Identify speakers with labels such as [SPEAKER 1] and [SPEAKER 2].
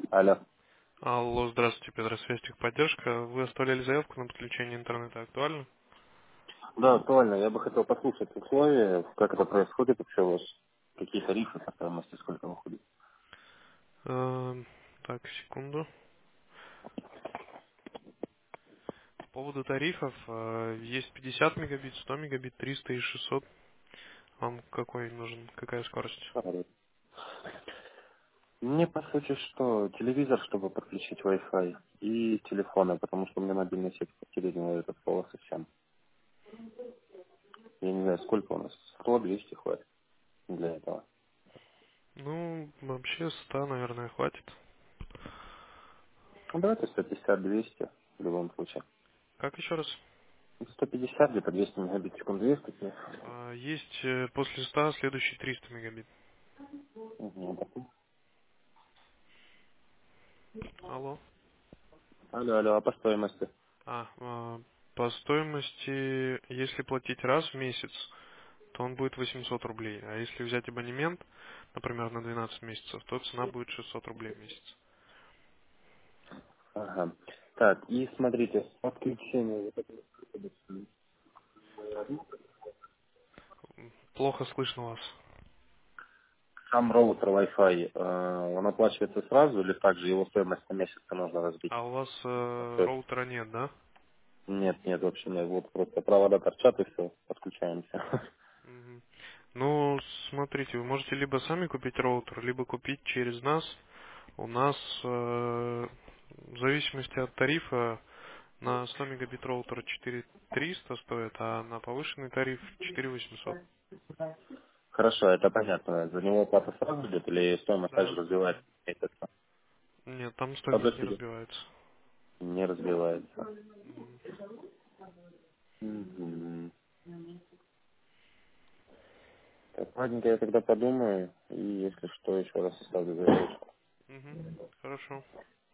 [SPEAKER 1] Алло.
[SPEAKER 2] Алло, здравствуйте, Петросвязь техподдержка. Вы оставляли заявку на подключение интернета, актуально?
[SPEAKER 1] Да, актуально. Я бы хотел послушать условия, как это происходит вообще у вас, какие тарифы по стоимости, сколько выходит.
[SPEAKER 2] Так, секунду. По поводу тарифов, есть 50 мегабит, 100 мегабит, 300 и 600. Вам какой нужен, какая скорость?
[SPEAKER 1] Мне по сути что, телевизор, чтобы подключить Wi-Fi, и телефоны, потому что у меня мобильная сеть в квартире не ловит от слова совсем. Я не знаю, сколько у нас, 100-200 хватит для этого.
[SPEAKER 2] Ну, вообще 100, наверное, хватит.
[SPEAKER 1] Ну, давайте 150-200 в любом случае.
[SPEAKER 2] Как еще раз?
[SPEAKER 1] 150 где-то 200 мегабит в секунду есть такие?
[SPEAKER 2] Есть после 100 следующий 300 мегабит.
[SPEAKER 1] Угу.
[SPEAKER 2] Алло.
[SPEAKER 1] Алло, алло, а по стоимости?
[SPEAKER 2] По стоимости, если платить раз в месяц, то он будет 800 рублей. А если взять абонемент, например, на 12 месяцев, то цена будет 600 рублей в месяц.
[SPEAKER 1] Ага. Так, и смотрите, подключение.
[SPEAKER 2] Плохо слышно вас.
[SPEAKER 1] Сам роутер Wi-Fi, он оплачивается сразу или также его стоимость на месяц нужно разбить?
[SPEAKER 2] А у вас
[SPEAKER 1] То есть,
[SPEAKER 2] роутера нет, да?
[SPEAKER 1] нет, нет, вообще нет. Вот просто провода торчат и все, подключаемся.
[SPEAKER 2] Мгм. Ну, смотрите, вы можете либо сами купить роутер, либо купить через нас. У нас в зависимости от тарифа на 100 мегабит роутер 4300 стоит, а на повышенный тариф 4800.
[SPEAKER 1] Хорошо, это понятно. За него оплата сразу идет или стоимость также
[SPEAKER 2] Да.
[SPEAKER 1] разбивается месяца?
[SPEAKER 2] Нет, там стоимость не
[SPEAKER 1] Подождите,
[SPEAKER 2] разбивается.
[SPEAKER 1] не разбивается.
[SPEAKER 2] Мгм.
[SPEAKER 1] Мгм. Так, ладненько, я тогда подумаю, и если что, еще раз оставлю заявочку.
[SPEAKER 2] Мгм. Хорошо.